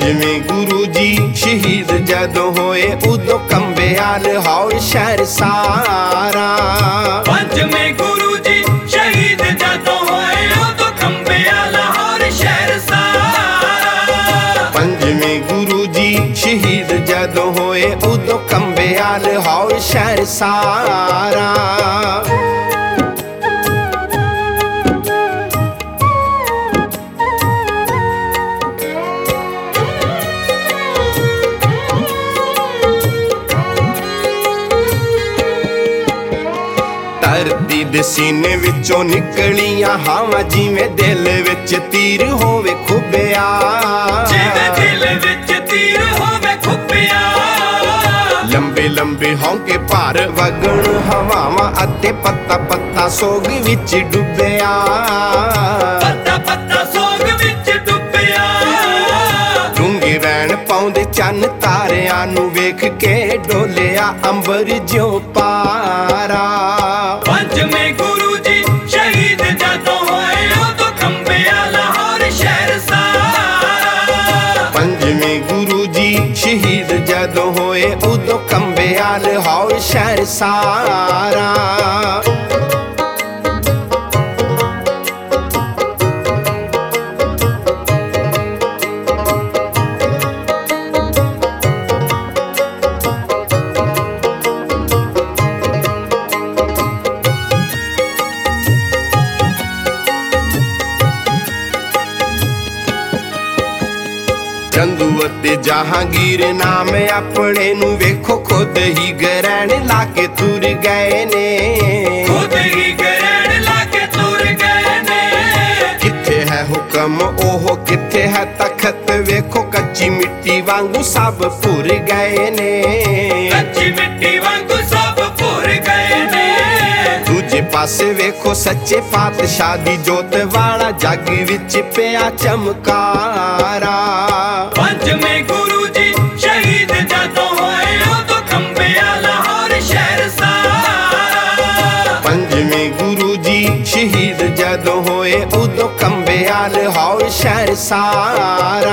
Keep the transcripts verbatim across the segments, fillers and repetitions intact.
ਪੰਜਵੇਂ ਗੁਰੂ ਜੀ ਸ਼ਹੀਦ ਜਦੋਂ ਹੋਏ ਉਦੋਂ ਕੰਬਿਆ ਲਾਹੌਰ ਸ਼ਹਿਰ ਸਾਰਾ। ਪੰਜਵੇਂ ਗੁਰੂ ਜੀ ਸ਼ਹੀਦ ਜਦੋਂ ਹੋਏ ਉਦੋਂ ਕੰਬਿਆ ਲਾਹੌਰ ਸ਼ਹਿਰ ਸਾਰਾ। ਪੰਜਵੇਂ ਗੁਰੂ ਜੀ ਸ਼ਹੀਦ ਜਦੋਂ ਹੋਏ ਉਦੋਂ ਕੰਬਿਆ ਲਾਹੌਰ ਸ਼ਹਿਰ ਸਾਰਾ। ਧਰਤੀ ਦੇ ਸੀਨੇ ਵਿੱਚੋਂ ਨਿਕਲੀਆਂ ਹਵਾ ਜਿਵੇਂ ਦਿਲ ਵਿੱਚ ਤੀਰ ਹੋਵੇ ਖੁੱਬਿਆ। ਜਿਵੇਂ ਦਿਲ ਵਿੱਚ ਤੀਰ ਹੋਵੇ ਖੁੱਬਿਆ। ਲੰਬੇ ਲੰਬੇ ਹੌਂਕੇ ਭਾਰ ਵਗਣ ਹਵਾਵਾਂ ਅਤੇ ਪੱਤਾ ਪੱਤਾ ਸੋਗ ਵਿੱਚ ਡੁੱਬਿਆ। ਪੱਤਾ ਪੱਤਾ ਸੋਗ ਵਿੱਚ ਡੁੱਬਿਆ। ਡੂੰਘੇ ਵੈਣ ਪਾਉਂਦੇ ਚੰਨ ਤਾਰਿਆਂ ਨੂੰ ਵੇਖ ਕੇ ਡੋਲਿਆ ਅੰਬਰ ਜਿਉਂ ਪਾਰਾ। ਪੰਜਵੇਂ ਗੁਰੂ ਜੀ ਸ਼ਹੀਦ ਜਦੋਂ ਹੋਏ ਉਦੋਂ ਕੰਬਿਆ ਲਾਹੌਰ ਸ਼ਹਿਰ ਸਾਰਾ। ਪੰਜਵੇਂ ਗੁਰੂ ਜੀ ਸ਼ਹੀਦ ਜਦੋਂ ਹੋਏ ਉਦੋਂ ਕੰਬਿਆ ਲਾਹੌਰ ਸ਼ਹਿਰ ਸਾਰਾ। ਚੰਦੂ ਅਤੇ ਜਹਾਂਗੀਰ ਨਾਮ ਆਪਣੇ ਨੂੰ ਵੇਖੋ ਖੁਦ ਹੀ ਗ੍ਰਹਿਣ ਲਾ ਕੇ ਤੁਰ ਗਏ ਨੇ। ਖੁਦ ਹੀ ਗ੍ਰਹਿਣ ਲਾ ਕੇ ਤੁਰ ਗਏ ਨੇ। ਕਿੱਥੇ ਹੈ ਹੁਕਮ ਉਹ ਕਿੱਥੇ ਹੈ ਤਖਤ ਵੇਖੋ ਕੱਚੀ ਮਿੱਟੀ ਵਾਂਗੂ ਸਭ ਭੁਰ ਗਏ ਨੇ। ਕੱਚੀ ਮਿੱਟੀ ਵਾਂਗੂ ਸਭ ਭੁਰ ਗਏ ਨੇ। ਦੂਜੇ ਪਾਸੇ ਵੇਖੋ ਸੱਚੇ ਪਾਤਸ਼ਾਹ ਦੀ ਜੋਤ ਵਾਲਾ ਜੱਗ ਵਿੱਚ ਪਿਆ ਚਮਕਾਰਾ। ਪੰਜਵੇਂ ਗੁਰੂ ਜੀ ਸ਼ਹੀਦ ਜਦੋਂ ਹੋਏ ਉਦੋਂ ਕੰਬਿਆ ਲਾਹੌਰ ਸ਼ਹਿਰ ਸਾਰਾ। ਪੰਜਵੇਂ ਗੁਰੂ ਜੀ ਸ਼ਹੀਦ ਜਦੋਂ ਹੋਏ ਉਦੋਂ ਕੰਬਿਆ ਲਾਹੌਰ ਸ਼ਹਿਰ ਸਾਰਾ।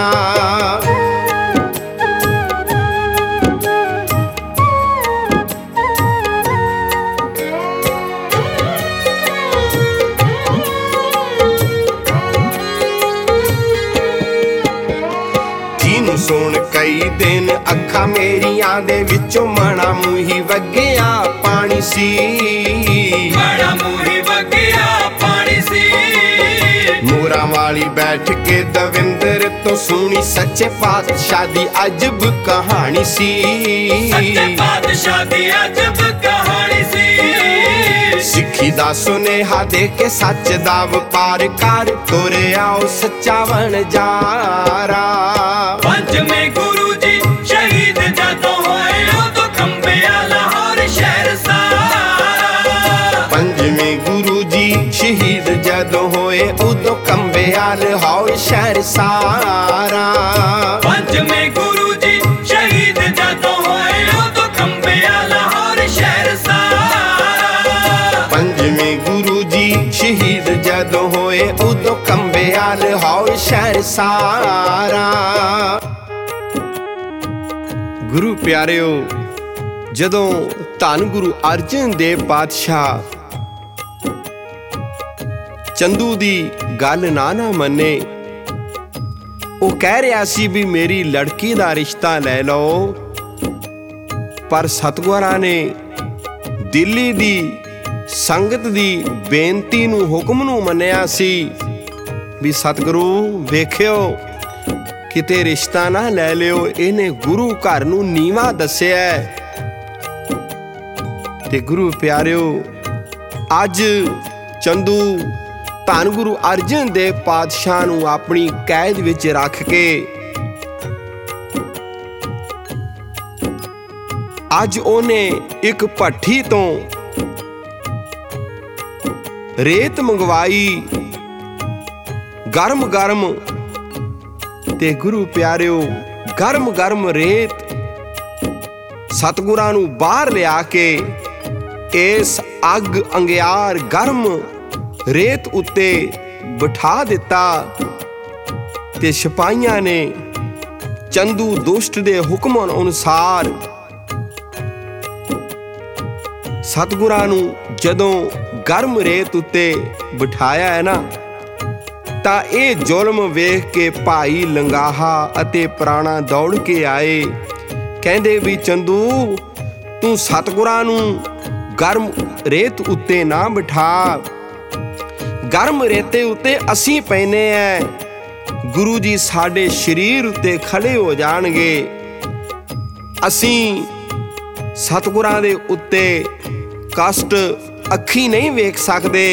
ਸੁਣ ਕਈ ਦਿਨ ਅੱਖਾਂ ਮੇਰੀਆਂ ਦੇ ਵਿੱਚੋਂ ਮਣਾ ਮੂੰਹੀ ਵਗਿਆ ਪਾਣੀ ਸੀ। ਮਣਾ ਮੂੰਹੀ ਵਗਿਆ ਪਾਣੀ ਸੀ। ਮੋਰਾਂ ਵਾਲੀ ਬੈਠ ਕੇ ਦਵਿੰਦਰ ਤੋਂ ਸੁਣੀ ਸੱਚੇ ਪਾਤਸ਼ਾਹ ਦੀ ਅਜਬ ਕਹਾਣੀ ਸੀ। ਸੱਚੇ ਪਾਤਸ਼ਾਹ ਦੀ ਅਜਬ ਕਹਾਣੀ ਸੀ। ਸਿੱਖੀ ਦਾ ਸੁਨੇਹਾ ਦੇ ਕੇ ਸੱਚ ਦਾ ਵਪਾਰ ਕਰ ਤੁਰਿਆ ਉਹ ਸੱਚਾ ਵਣਜਾਰਾ। ਪੰਜਵੇਂ ਗੁਰੂ ਜੀ ਸ਼ਹੀਦ ਜਦੋਂ ਹੋਏ ਉਦੋਂ ਕੰਬਿਆ ਲਾਹੌਰ ਸ਼ਹਿਰ ਸਾਰਾ। ਪੰਜਵੇਂ ਗੁਰੂ ਜੀ ਸ਼ਹੀਦ ਜਦੋਂ ਹੋਏ ਉਦੋਂ ਕੰਬਿਆ ਲਾਹੌਰ ਸ਼ਹਿਰ ਸਾਰਾ। ਪੰਜਵੇਂ ਗੁਰੂ ਜੀ ਸ਼ਹੀਦ ਜਦੋਂ ਹੋਏ ਉਦੋਂ ਕੰਬਿਆ ਲਾਹੌਰ ਸ਼ਹਿਰ ਸਾਰਾ। ਪੰਜਵੇਂ ਗੁਰੂ ਜੀ ਸ਼ਹੀਦ ਜਦੋਂ ਹੋਏ ਉਦੋਂ ਕੰਬਿਆ ਲਾਹੌਰ ਸ਼ਹਿਰ ਸਾਰਾ। ਗੁਰੂ ਪਿਆਰਿਓ, ਜਦੋਂ ਧੰਨ ਗੁਰੂ ਅਰਜਨ ਦੇਵ ਪਾਤਸ਼ਾਹ ਚੰਦੂ ਦੀ ਗੱਲ ਨਾ ਨਾ ਮੰਨੇ, ਉਹ ਕਹਿ ਰਿਹਾ ਸੀ ਵੀ ਮੇਰੀ ਲੜਕੀ ਦਾ ਰਿਸ਼ਤਾ ਲੈ ਲਓ, ਪਰ ਸਤਿਗੁਰਾਂ ਨੇ ਦਿੱਲੀ ਦੀ ਸੰਗਤ ਦੀ ਬੇਨਤੀ ਨੂੰ ਹੁਕਮ ਨੂੰ ਮੰਨਿਆ ਸੀ ਵੀ ਸਤਿਗੁਰੂ ਵੇਖਿਓ ਕਿਤੇ ਰਿਸ਼ਤਾ ਨਾ ਲੈ ਲਿਓ, ਇਹਨੇ ਗੁਰੂ ਘਰ ਨੂੰ ਨੀਵਾਂ ਦੱਸਿਆ। ਤੇ ਗੁਰੂ ਪਿਆਰਿਓ, ਅੱਜ ਚੰਦੂ ਧੰਨ ਗੁਰੂ ਅਰਜਨ ਦੇਵ ਪਾਤਸ਼ਾਹ ਨੂੰ ਆਪਣੀ ਕੈਦ ਵਿੱਚ ਰੱਖ ਕੇ ਅੱਜ ਉਹਨੇ ਇੱਕ ਭੱਠੀ ਤੋਂ ਰੇਤ ਮੰਗਵਾਈ ਗਰਮ ਗਰਮ। ਤੇ ਗੁਰੂ ਪਿਆਰਿਓ, ਗਰਮ ਗਰਮ ਰੇਤ ਸਤਿਗੁਰਾਂ ਨੂੰ ਬਾਹਰ ਲਿਆ ਕੇ ਇਸ ਅੱਗ ਅੰਗਿਆਰ ਗਰਮ ਰੇਤ ਉੱਤੇ ਬਿਠਾ ਦਿੱਤਾ ਤੇ ਸਿਪਾਹੀਆਂ ਨੇ ਚੰਦੂ ਦੁਸ਼ਟ ਦੇ ਹੁਕਮ ਅਨੁਸਾਰ ਸਤਿਗੁਰਾਂ ਨੂੰ ਜਦੋਂ ਗਰਮ ਰੇਤ ਉੱਤੇ ਬਿਠਾਇਆ ਹੈ ਨਾ, ਤਾਂ ਇਹ ਜ਼ੁਲਮ ਵੇਖ ਕੇ ਭਾਈ ਲੰਗਾਹਾ ਅਤੇ ਪ੍ਰਾਣਾ ਦੌੜ ਕੇ ਆਏ। ਕਹਿੰਦੇ ਵੀ ਚੰਦੂ, ਤੂੰ ਸਤਿਗੁਰਾਂ ਨੂੰ ਗਰਮ ਰੇਤ ਉੱਤੇ ਨਾ ਬਿਠਾ, ਗਰਮ ਰੇਤੇ ਉੱਤੇ ਅਸੀਂ ਪੈਨੇ ਐ, ਗੁਰੂ ਜੀ ਸਾਡੇ ਸਰੀਰ ਉੱਤੇ ਖੜੇ ਹੋ ਜਾਣਗੇ, ਅਸੀਂ ਸਤਿਗੁਰਾਂ ਦੇ ਉੱਤੇ ਕਸ਼ਟ ਅੱਖੀਂ ਨਹੀਂ ਵੇਖ ਸਕਦੇ।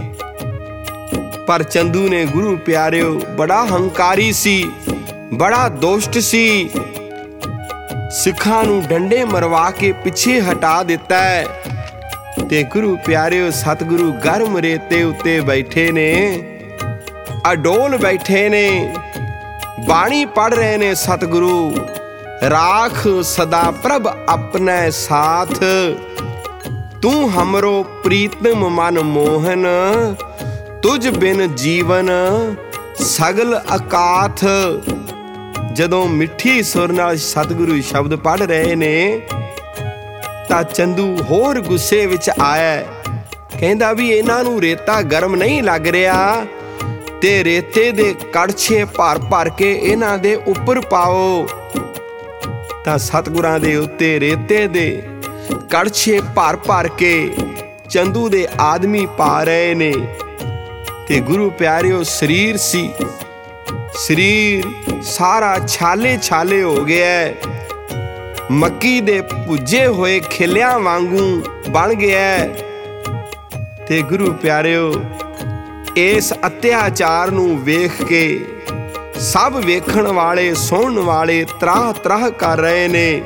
ਪਰ ਚੰਦੂ ਨੇ ਗੁਰੂ ਪਿਆਰਿਓ ਬੜਾ ਹੰਕਾਰੀ ਸੀ, ਬੜਾ ਦੁਸ਼ਟ ਸੀ, ਸਿੱਖਾਂ ਨੂੰ ਡੰਡੇ ਮਰਵਾ ਕੇ ਪਿੱਛੇ ਹਟਾ ਦਿੱਤਾ ਹੈ। ਤੇ ਗੁਰੂ ਪਿਆਰਿਓ ਸਤਿਗੁਰੂ ਗਰਮ ਰੇਤੇ ਉੱਤੇ ਬੈਠੇ ਨੇ, ਅਡੋਲ ਬੈਠੇ ਨੇ, ਬਾਣੀ ਪੜ੍ਹ ਰਹੇ ਨੇ ਸਤਿਗੁਰੂ। ਰਾਖ ਸਦਾ ਪ੍ਰਭ ਆਪਣੇ ਸਾਥ, ਤੂੰ ਹਮਰੋ ਪ੍ਰੀਤਮ ਮਨ ਮੋਹਨ, ਤੁਝ ਬਿਨ ਜੀਵਨ ਸਗਲ ਅਕਾਥ। ਜਦੋਂ ਮਿੱਠੀ ਸੁਰ ਨਾਲ ਸਤਿਗੁਰੂ ਸ਼ਬਦ ਪੜ੍ਹ ਰਹੇ ਨੇ ਤਾਂ ਚੰਦੂ ਹੋਰ ਗੁੱਸੇ ਵਿੱਚ ਆਇਆ। ਕਹਿੰਦਾ ਵੀ ਇਹਨਾਂ ਨੂੰ ਰੇਤਾ ਗਰਮ ਨਹੀਂ ਲੱਗ ਰਿਹਾ, ਤੇ ਰੇਤੇ ਦੇ ਕੜਛੇ ਭਰ ਭਰ ਕੇ ਇਹਨਾਂ ਦੇ ਉੱਪਰ ਪਾਓ। ਤਾਂ ਸਤਿਗੁਰਾਂ ਦੇ ਉੱਤੇ ਰੇਤੇ ਦੇ ਕੜਛੇ ਭਰ ਭਰ ਕੇ ਚੰਦੂ ਦੇ ਆਦਮੀ ਪਾ ਰਹੇ ਨੇ। ਤੇ ਗੁਰੂ ਪਿਆਰਿਓ ਸਰੀਰ ਸੀ, ਸਰੀਰ ਸਾਰਾ ਛਾਲੇ ਛਾਲੇ ਹੋ ਗਿਆ, ਮੱਕੀ ਦੇ ਭੁੱਜੇ ਹੋਏ ਖਿਲਿਆਂ ਵਾਂਗੂ ਬਣ ਗਿਆ। ਤੇ ਗੁਰੂ ਪਿਆਰਿਓ ਇਸ ਅਤਿਆਚਾਰ ਨੂੰ ਵੇਖ ਕੇ ਸਭ ਵੇਖਣ ਵਾਲੇ ਸੁਣਨ ਵਾਲੇ ਤਰਾਹ ਤਰਾਹ ਕਰ ਰਹੇ ਨੇ।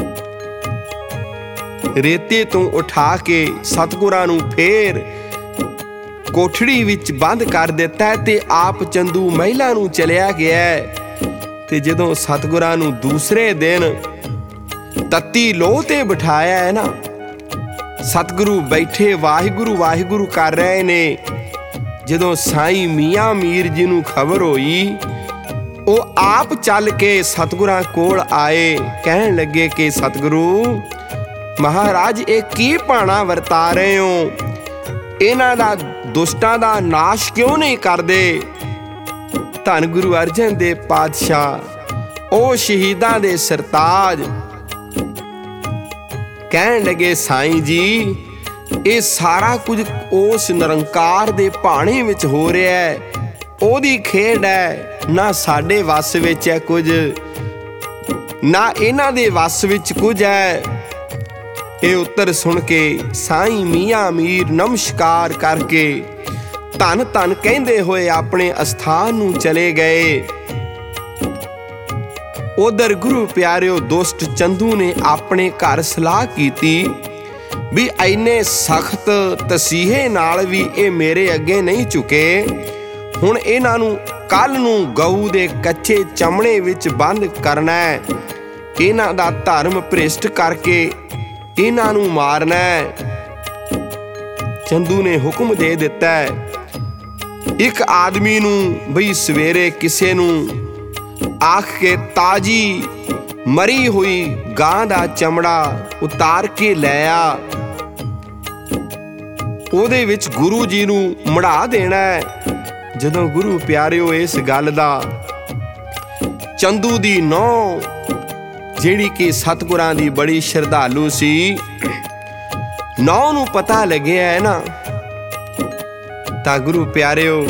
ਰੇਤੇ ਤੋਂ ਉਠਾ ਕੇ ਸਤਿਗੁਰਾਂ ਨੂੰ ਫੇਰ ਕੋਠੜੀ ਵਿੱਚ ਬੰਦ ਕਰ ਦਿੱਤਾ ਤੇ ਆਪ ਚੰਦੂ ਮਹਿਲਾ ਨੂੰ ਚਲਿਆ ਗਿਆ। ਤੇ ਜਦੋਂ ਸਤਿਗੁਰਾਂ ਨੂੰ ਦੂਸਰੇ ਦਿਨ ਤੱਤੀ ਲੋਹ ਤੇ ਬਿਠਾਇਆ ਹੈ ਨਾ, ਸਤਿਗੁਰੂ ਬੈਠੇ ਵਾਹਿਗੁਰੂ ਵਾਹਿਗੁਰੂ ਕਰ ਰਹੇ ਨੇ। ਜਦੋਂ ਸਾਈਂ ਮੀਆਂ ਮੀਰ ਜੀ ਨੂੰ ਖਬਰ ਹੋਈ, ਉਹ ਆਪ ਚੱਲ ਕੇ ਸਤਿਗੁਰਾਂ ਕੋਲ ਆਏ। ਕਹਿਣ ਲੱਗੇ ਕਿ ਸਤਿਗੁਰੂ ਮਹਾਰਾਜ, ਇਹ ਕੀ ਭਾਣਾ ਵਰਤਾ ਰਹੇ ਹੋ? ਇਹਨਾਂ ਦਾ ਦੁਸ਼ਟਾਂ ਦਾ ਨਾਸ਼ ਕਿਉਂ ਨਹੀਂ ਕਰਦੇ? ਧੰਨ ਗੁਰੂ ਅਰਜਨ ਦੇਵ ਪਾਤਸ਼ਾਹ, ਉਹ ਸ਼ਹੀਦਾਂ ਦੇ ਸਰਤਾਜ, ਕਹਿਣ ਲੱਗੇ ਸਾਈਂ ਜੀ, ਇਹ ਸਾਰਾ ਕੁਝ ਉਸ ਨਿਰੰਕਾਰ ਦੇ ਭਾਣੇ ਵਿੱਚ ਹੋ ਰਿਹਾ ਹੈ, ਉਹਦੀ ਖੇਡ ਹੈ, ਨਾ ਸਾਡੇ ਵੱਸ ਵਿੱਚ ਹੈ ਕੁਝ, ਨਾ ਇਹਨਾਂ ਦੇ ਵੱਸ ਵਿੱਚ ਕੁਝ ਹੈ। ਇਹ ਉੱਤਰ ਸੁਣ ਕੇ ਸਾਈਂ ਮੀਆਂ ਮੀਰ ਨਮਸਕਾਰ ਕਰਕੇ ਧੰਨ ਧੰਨ ਕਹਿੰਦੇ ਹੋਏ ਆਪਣੇ ਅਸਥਾਨ ਨੂੰ ਚਲੇ ਗਏ। ਉਧਰ ਗੁਰੂ ਪਿਆਰਿਓ ਦੁਸ਼ਟ ਚੰਦੂ ਨੇ ਆਪਣੇ ਘਰ ਸਲਾਹ ਕੀਤੀ ਵੀ ਇੰਨੇ ਸਖਤ ਤਸੀਹੇ ਨਾਲ ਵੀ ਇਹ ਮੇਰੇ ਅੱਗੇ ਨਹੀਂ ਝੁਕੇ, ਹੁਣ ਇਹਨਾਂ ਨੂੰ ਕੱਲ ਨੂੰ ਗਊ ਦੇ ਕੱਚੇ ਚਮੜੇ ਵਿੱਚ ਬੰਦ ਕਰਨਾ ਹੈ, ਇਹਨਾਂ ਦਾ ਧਰਮ ਭ੍ਰਿਸ਼ਟ ਕਰਕੇ ਇਹਨਾਂ ਨੂੰ ਮਾਰਨਾ ਹੈ। ਚੰਦੂ ਨੇ ਹੁਕਮ ਦੇ ਦਿੱਤਾ ਇੱਕ ਆਦਮੀ ਨੂੰ ਬਈ ਸਵੇਰੇ ਕਿਸੇ ਨੂੰ ਆਖ ਕੇ ਤਾਜੀ ਮਰੀ ਹੋਈ ਗਾਂ ਦਾ ਚਮੜਾ ਉਤਾਰ ਕੇ ਲੈ ਆ, ਉਹਦੇ ਵਿੱਚ ਗੁਰੂ ਜੀ ਨੂੰ ਮੜਾ ਦੇਣਾ ਹੈ। ਜਦੋਂ ਗੁਰੂ ਪਿਆਰਿਓ ਇਸ ਗੱਲ ਦਾ ਚੰਦੂ ਦੀ ਨੌਂ, ਜਿਹੜੀ ਕਿ ਸਤਿਗੁਰਾਂ ਦੀ ਬੜੀ ਸ਼ਰਧਾਲੂ ਸੀ, ਨੌਂ ਨੂੰ ਪਤਾ ਲੱਗਿਆ ਹੈ ਨਾ, ਤਾਂ ਗੁਰੂ ਪਿਆਰਿਓ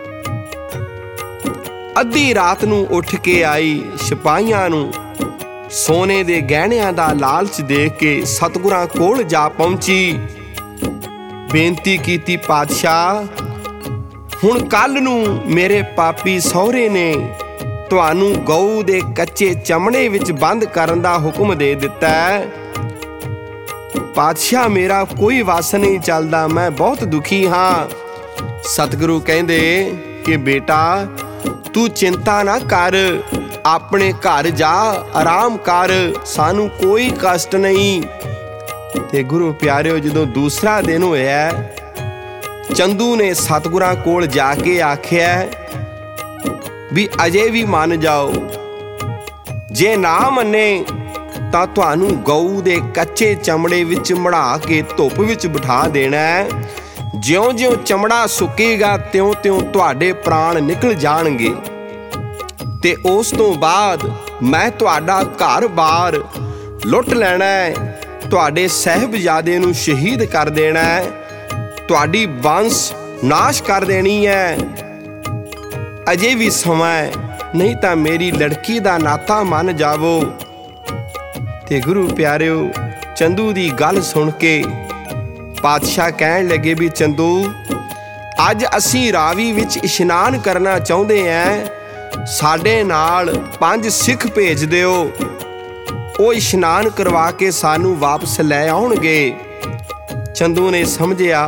ਅੱਧੀ ਰਾਤ ਨੂੰ ਉੱਠ ਕੇ ਆਈ, ਸਿਪਾਹੀਆਂ ਨੂੰ ਸੋਨੇ ਦੇ ਗਹਿਣਿਆਂ ਦਾ ਲਾਲਚ ਦੇ ਕੇ ਸਤਿਗੁਰਾਂ ਕੋਲ ਜਾ ਪਹੁੰਚੀ। ਬੇਨਤੀ ਕੀਤੀ, ਪਾਤਸ਼ਾਹ ਹੁਣ ਕੱਲ ਨੂੰ ਮੇਰੇ ਪਾਪੀ ਸਹੁਰੇ ਨੇ ਤੁਹਾਨੂੰ ਗਊ ਦੇ ਕੱਚੇ ਚਮੜੇ ਵਿੱਚ ਬੰਦ ਕਰਨ ਦਾ ਹੁਕਮ ਦੇ ਦਿੱਤਾ ਹੈ। ਪਾਤਸ਼ਾਹ ਮੇਰਾ ਕੋਈ ਵਸ ਨਹੀਂ ਚੱਲਦਾ, ਮੈਂ ਬਹੁਤ ਦੁਖੀ ਹਾਂ। ਸਤਿਗੁਰੂ ਕਹਿੰਦੇ ਕਿ ਬੇਟਾ ਤੂੰ ਚਿੰਤਾ ਨਾ ਕਰ, ਆਪਣੇ ਘਰ ਜਾ ਆਰਾਮ ਕਰ, ਸਾਨੂੰ ਕੋਈ ਕਸ਼ਟ ਨਹੀਂ। ਤੇ ਗੁਰੂ ਪਿਆਰਿਓ ਜਦੋਂ ਦੂਸਰਾ ਦਿਨ ਹੋਇਆ, ਚੰਦੂ ਨੇ ਸਤਿਗੁਰਾਂ ਕੋਲ ਜਾ ਕੇ ਆਖਿਆ ਵੀ ਅਜੇ ਵੀ ਮੰਨ ਜਾਓ, ਜੇ ਨਾ ਮੰਨੇ ਤਾਂ ਤੁਹਾਨੂੰ ਗਊ ਦੇ ਕੱਚੇ ਚਮੜੇ ਵਿੱਚ ਮੜਾ ਕੇ ਧੁੱਪ ਵਿੱਚ ਬਿਠਾ ਦੇਣਾ ਹੈ। ਜਿਉਂ-ਜਿਉਂ ਚਮੜਾ ਸੁੱਕੇਗਾ ਤਿਉਂ-ਤਿਉਂ ਤੁਹਾਡੇ ਪ੍ਰਾਣ ਨਿਕਲ ਜਾਣਗੇ ਤੇ ਉਸ ਤੋਂ ਬਾਅਦ ਮੈਂ ਤੁਹਾਡਾ ਘਰ-ਬਾਰ ਲੁੱਟ ਲੈਣਾ ਹੈ, ਤੁਹਾਡੇ ਸਾਹਿਬਜ਼ਾਦੇ ਨੂੰ ਸ਼ਹੀਦ ਕਰ ਦੇਣਾ ਹੈ, ਤੁਹਾਡੀ ਬੰਸ ਨਾਸ਼ ਕਰ ਦੇਣੀ ਹੈ। ਅਜੇ ਵੀ ਸਮਾਂ ਹੈ, ਨਹੀਂ ਤਾਂ ਮੇਰੀ ਲੜਕੀ ਦਾ ਨਾਤਾ ਮੰਨ ਜਾਵੋ। ਤੇ ਗੁਰੂ ਪਿਆਰਿਓ, ਚੰਦੂ ਦੀ ਗੱਲ ਸੁਣ ਕੇ ਪਾਤਸ਼ਾਹ ਕਹਿਣ ਲੱਗੇ ਵੀ ਚੰਦੂ, ਅੱਜ ਅਸੀਂ ਰਾਵੀ ਵਿੱਚ ਇਸ਼ਨਾਨ ਕਰਨਾ ਚਾਹੁੰਦੇ ਹਾਂ, ਸਾਡੇ ਨਾਲ ਪੰਜ ਸਿੱਖ ਭੇਜ ਦਿਓ, ਉਹ ਇਸ਼ਨਾਨ ਕਰਵਾ ਕੇ ਸਾਨੂੰ ਵਾਪਸ ਲੈ ਆਉਣਗੇ। ਚੰਦੂ ਨੇ ਸਮਝਿਆ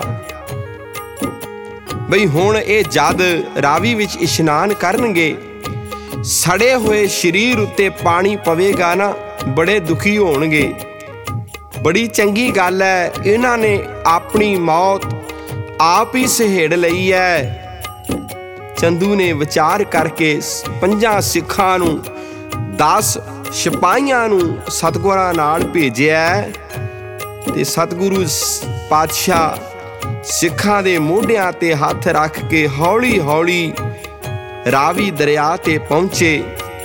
ਬਈ ਹੁਣ ਇਹ ਜਦ ਰਾਵੀ ਵਿੱਚ ਇਸ਼ਨਾਨ ਕਰਨਗੇ, ਸੜੇ ਹੋਏ ਸਰੀਰ ਉੱਤੇ ਪਾਣੀ ਪਵੇਗਾ ਨਾ, ਬੜੇ ਦੁਖੀ ਹੋਣਗੇ। ਬੜੀ ਚੰਗੀ ਗੱਲ ਹੈ, ਇਹਨਾਂ ਨੇ ਆਪਣੀ ਮੌਤ ਆਪ ਹੀ ਸਹੇੜ ਲਈ ਹੈ। ਚੰਦੂ ਨੇ ਵਿਚਾਰ ਕਰਕੇ ਪੰਜਾਂ ਸਿੱਖਾਂ ਨੂੰ, ਦਸ ਸਿਪਾਹੀਆਂ ਨੂੰ ਸਤਿਗੁਰਾਂ ਨਾਲ ਭੇਜਿਆ ਤੇ ਸਤਿਗੁਰੂ ਪਾਤਸ਼ਾਹ ਸਿੱਖਾਂ ਦੇ ਮੋਢਿਆਂ ਤੇ ਹੱਥ ਰੱਖ ਕੇ ਹੌਲੀ ਹੌਲੀ ਰਾਵੀ ਦਰਿਆ ਤੇ ਪਹੁੰਚੇ।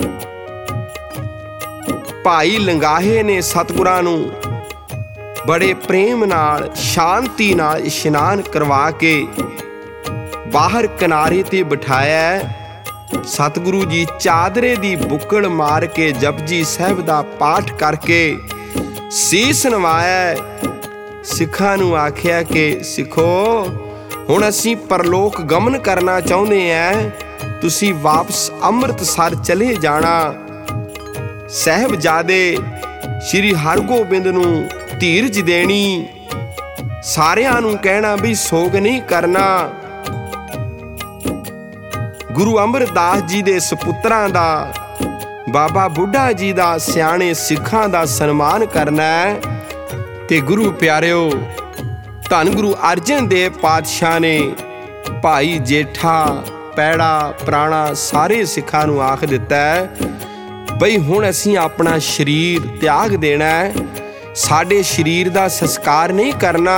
ਭਾਈ ਲੰਗਾਹੇ ਨੇ ਸਤਿਗੁਰਾਂ ਨੂੰ ਬੜੇ ਪ੍ਰੇਮ ਨਾਲ, ਸ਼ਾਂਤੀ ਨਾਲ ਇਸ਼ਨਾਨ ਕਰਵਾ ਕੇ ਬਾਹਰ ਕਿਨਾਰੇ ਤੇ ਬਿਠਾਇਆ। ਸਤਿਗੁਰੂ ਜੀ ਚਾਦਰੇ ਦੀ ਬੁੱਕਲ ਮਾਰ ਕੇ ਜਪਜੀ ਸਾਹਿਬ ਦਾ ਪਾਠ ਕਰਕੇ ਸੀਸ ਨਵਾਇਆ। ਸਿੱਖਾਂ ਨੂੰ ਆਖਿਆ ਕਿ ਸਿੱਖੋ, ਹੁਣ ਅਸੀਂ ਪਰਲੋਕ ਗਮਨ ਕਰਨਾ ਚਾਹੁੰਦੇ ਹਾਂ, ਤੁਸੀਂ ਵਾਪਸ ਅੰਮ੍ਰਿਤਸਰ ਚਲੇ ਜਾਣਾ। ਸਾਹਿਬਜ਼ਾਦੇ ਸ਼੍ਰੀ ਹਰਗੋਬਿੰਦ ਨੂੰ ਧੀਰਜ ਦੇਣੀ, ਸਾਰਿਆਂ ਨੂੰ ਕਹਿਣਾ ਵੀ ਸੋਗ ਨਹੀਂ ਕਰਨਾ। ਗੁਰੂ ਅਮਰਦਾਸ ਜੀ ਦੇ ਸਪੁੱਤਰਾਂ ਦਾ, ਬਾਬਾ ਬੁੱਢਾ ਜੀ ਦਾ, ਸਿਆਣੇ ਸਿੱਖਾਂ ਦਾ ਸਨਮਾਨ ਕਰਨਾ ਹੈ। ਤੇ ਗੁਰੂ ਪਿਆਰਿਓ, ਧੰਨ ਗੁਰੂ ਅਰਜਨ ਦੇਵ ਪਾਤਸ਼ਾਹ ਨੇ ਭਾਈ ਜੇਠਾ, ਪੈੜਾ, ਪ੍ਰਾਣਾ ਸਾਰੇ ਸਿੱਖਾਂ ਨੂੰ ਆਖ ਦਿੱਤਾ ਹੈ ਬਈ ਹੁਣ ਅਸੀਂ ਆਪਣਾ ਸਰੀਰ ਤਿਆਗ ਦੇਣਾ ਹੈ, ਸਾਡੇ ਸਰੀਰ ਦਾ ਸੰਸਕਾਰ ਨਹੀਂ ਕਰਨਾ,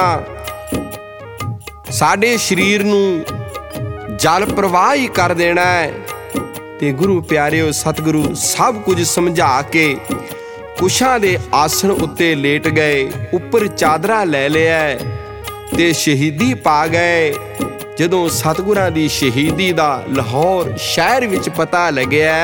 ਸਾਡੇ ਸਰੀਰ ਨੂੰ ਜਲ ਪ੍ਰਵਾਹ ਹੀ ਕਰ ਦੇਣਾ ਹੈ। ਤੇ ਗੁਰੂ ਪਿਆਰਿਓ, ਸਤਿਗੁਰੂ ਸਭ ਕੁਝ ਸਮਝਾ ਕੇ ਕੁਸ਼ਾਂ ਦੇ ਆਸਣ ਉੱਤੇ ਲੇਟ ਗਏ, ਉੱਪਰ ਚਾਦਰਾ ਲੈ ਲਿਆ ਤੇ ਸ਼ਹੀਦੀ ਪਾ ਗਏ। ਜਦੋਂ ਸਤਿਗੁਰਾਂ ਦੀ ਸ਼ਹੀਦੀ ਦਾ ਲਾਹੌਰ ਸ਼ਹਿਰ ਵਿੱਚ ਪਤਾ ਲੱਗਿਆ,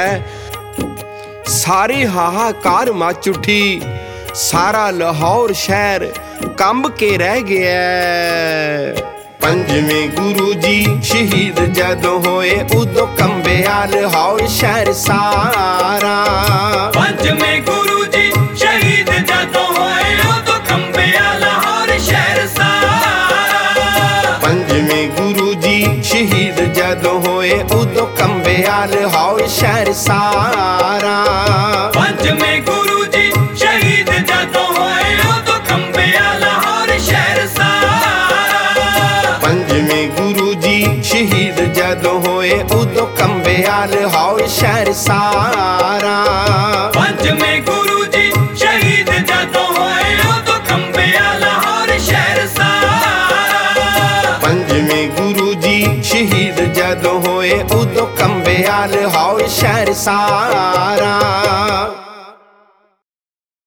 ਸਾਰੇ ਹਾਹਾਕਾਰ ਮਚ ਉੱਠੀ, ਸਾਰਾ ਲਾਹੌਰ ਸ਼ਹਿਰ ਕੰਬ ਕੇ ਰਹਿ ਗਿਆ। ਪੰਜਵੇਂ ਗੁਰੂ ਜੀ ਸ਼ਹੀਦ ਜਦੋਂ ਹੋਏ, ਉਦੋਂ ਕੰਬਿਆ ਲਾਹੌਰ ਸ਼ਹਿਰ ਸਾਰਾ। ਪੰਜਵੇਂ ਗੁਰੂ ਜੀ ਸ਼ਹੀਦ ਜਦੋਂ ਹੋਏ, ਉਦੋਂ ਕੰਬਿਆ ਲਾਹੌਰ ਸ਼ਹਿਰ ਸਾਰਾ। ਪੰਜਵੇਂ ਗੁਰੂ ਜੀ ਸ਼ਹੀਦ ਜਦੋਂ ਹੋਏ, ਉਦੋਂ ਕੰਬਿਆ ਲਾਹੌਰ ਸ਼ਹਿਰ ਸਾਰਾ। ਪੰਜਵੇਂ ਗੁਰੂ ਜੀ ਸ਼ਹੀਦ ਜਦੋਂ ਹੋਏ, ਉਦੋਂ ਕੰਬਿਆ ਲਾਹੌਰ ਸ਼ਹਿਰ ਸਾਰਾ। ਪੰਜਵੇਂ ਗੁਰੂ ਜੀ ਸ਼ਹੀਦ ਜਦੋਂ ਹੋਏ, ਉਦੋਂ ਕੰਬਿਆ ਲਾਹੌਰ ਸ਼ਹਿਰ ਸਾਰਾ। ਪੰਜਵੇਂ ਗੁਰੂ ਜੀ ਸ਼ਹੀਦ ਜਦੋਂ ਹੋਏ, ਉਦੋਂ ਕੰਬਿਆ ਲਾਹੌਰ ਸ਼ਹਿਰ ਸਾਰਾ। ਪੰਜਵੇਂ ਗੁਰੂ ਜੀ ਸ਼ਹੀਦ ਜਦੋਂ ਹੋਏ, ਉਦੋਂ ਕੰਬਿਆ ਲਾਹੌਰ ਸ਼ਹਿਰ ਸਾਰਾ।